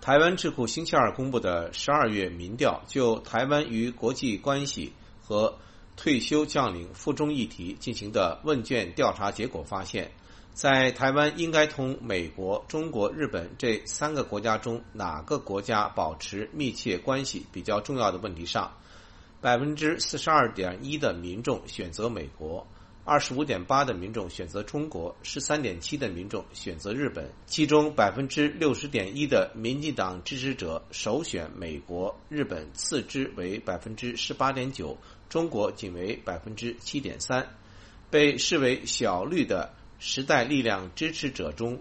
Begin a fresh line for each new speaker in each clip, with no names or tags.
台湾智库星期二公布的12月民调，就台湾与国际关系和退休将领赴中议题进行的问卷调查结果发现，在台湾应该同美国、中国、日本这3个国家中哪个国家保持密切关系比较重要的问题上， 42.1% 的民众选择美国， 25.8% 的民众选择中国， 13.7% 的民众选择日本，其中 60.1% 的民进党支持者首选美国，日本次之为 18.9%， 中国仅为 7.3%。 被视为小绿的时代力量支持者中，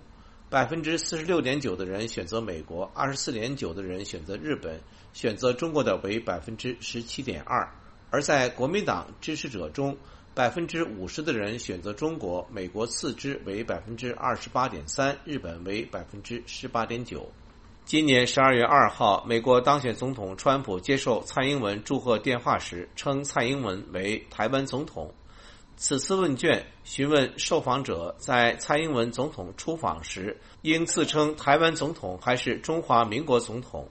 46.9% 的人选择美国， 24.9% 的人选择日本，选择中国的为 17.2%。 而在国民党支持者中， 50% 的人选择中国，美国次之为 28.3%， 日本为 18.9%。 今年12月2号，美国当选总统川普接受蔡英文祝贺电话时，称蔡英文为台湾总统。此次问卷询问受访者在蔡英文总统出访时应自称台湾总统还是中华民国总统，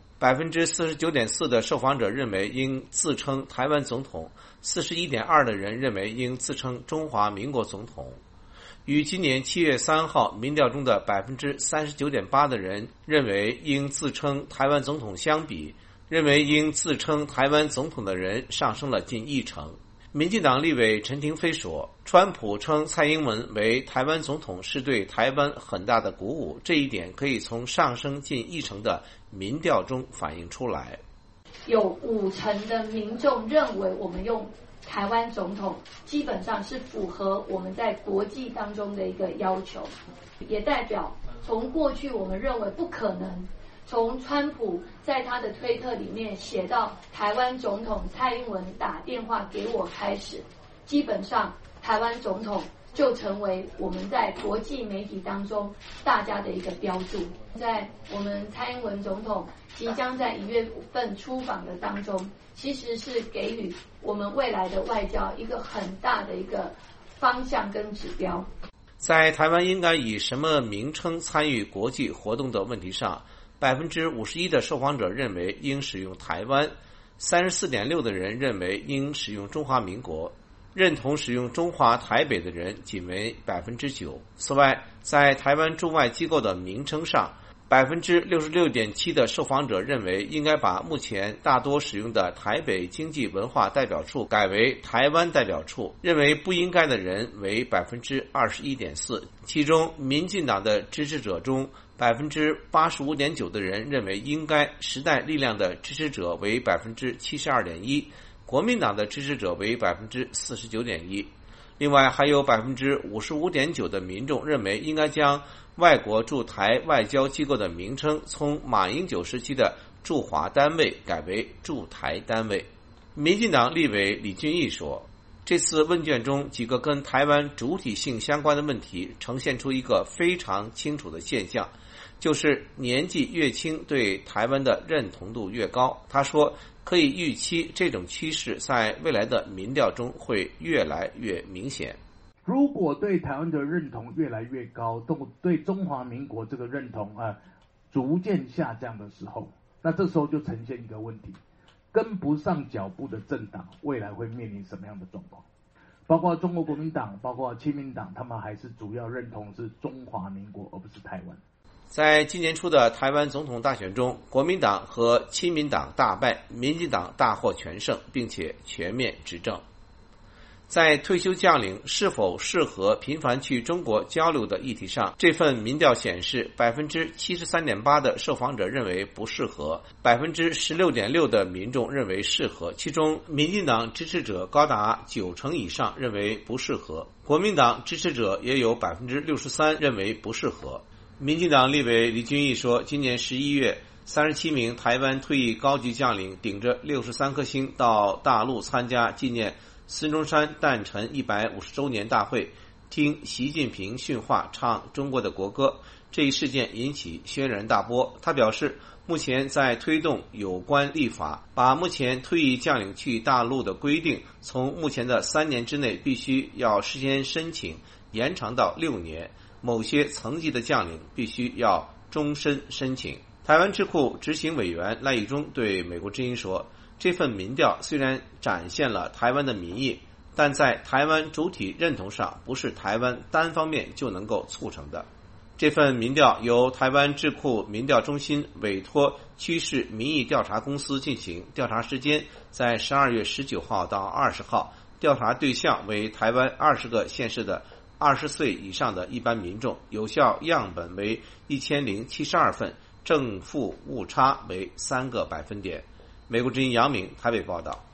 49.4% 的受访者认为应自称台湾总统， 41.2% 的人认为应自称中华民国总统。与今年7月3号民调中的 39.8% 的人认为应自称台湾总统相比，认为应自称台湾总统的人上升了近1成。民进党立委陈亭妃说，川普称蔡英文为台湾总统是对台湾很大的鼓舞，这一点可以从上升近1成的民调中反映出来。
有50%的民众认为我们用台湾总统基本上是符合我们在国际当中的一个要求，也代表从过去我们认为不可能，从川普在他的推特里面写到台湾总统蔡英文打电话给我开始，基本上台湾总统就成为我们在国际媒体当中大家的一个标注。在我们蔡英文总统即将在1月份出访的当中，其实是给予我们未来的外交一个很大的一个方向跟指标。
在台湾应该以什么名称参与国际活动的问题上，51%的受访者认为应使用台湾， 34.6% 的人认为应使用中华民国，认同使用中华台北的人仅为 9%。 此外，在台湾驻外机构的名称上， 66.7% 的受访者认为应该把目前大多使用的台北经济文化代表处改为台湾代表处，认为不应该的人为 21.4%。 其中民进党的支持者中，85.9% 的人认为应该，时代力量的支持者为 72.1%， 国民党的支持者为 49.1%。 另外还有 55.9% 的民众认为应该将外国驻台外交机构的名称从马英九时期的驻华单位改为驻台单位。民进党立委李俊毅说，这次问卷中几个跟台湾主体性相关的问题呈现出一个非常清楚的现象，就是年纪越轻对台湾的认同度越高。他说可以预期这种趋势在未来的民调中会越来越明显。
如果对台湾的认同越来越高，对中华民国这个认同逐渐下降的时候，那这时候就呈现一个问题，跟不上脚步的政党未来会面临什么样的状况？包括中国国民党，包括亲民党，他们还是主要认同是中华民国而不是台湾。
在今年初的台湾总统大选中，国民党和亲民党大败，民进党大获全胜，并且全面执政。在退休将领是否适合频繁去中国交流的议题上，这份民调显示 73.8% 的受访者认为不适合， 16.6% 的民众认为适合，其中民进党支持者高达9成以上认为不适合，国民党支持者也有 63% 认为不适合。民进党立委李俊毅说，今年11月37名台湾退役高级将领顶着63颗星到大陆参加纪念孙中山诞辰150周年大会，听习近平训话，唱中国的国歌，这一事件引起轩然大波。他表示，目前在推动有关立法，把目前退役将领去大陆的规定从目前的3年之内必须要事先申请延长到6年，某些层级的将领必须要终身申请。 台湾智库执行委员赖义忠对美国之音说，这份民调虽然展现了台湾的民意，但在台湾主体认同上不是台湾单方面就能够促成的。这份民调由台湾智库民调中心委托趋势民意调查公司进行，调查时间在12月19号到20号，调查对象为台湾20个县市的20岁以上的一般民众，有效样本为1072份，正负误差为3个百分点。美国之音杨明台北报道。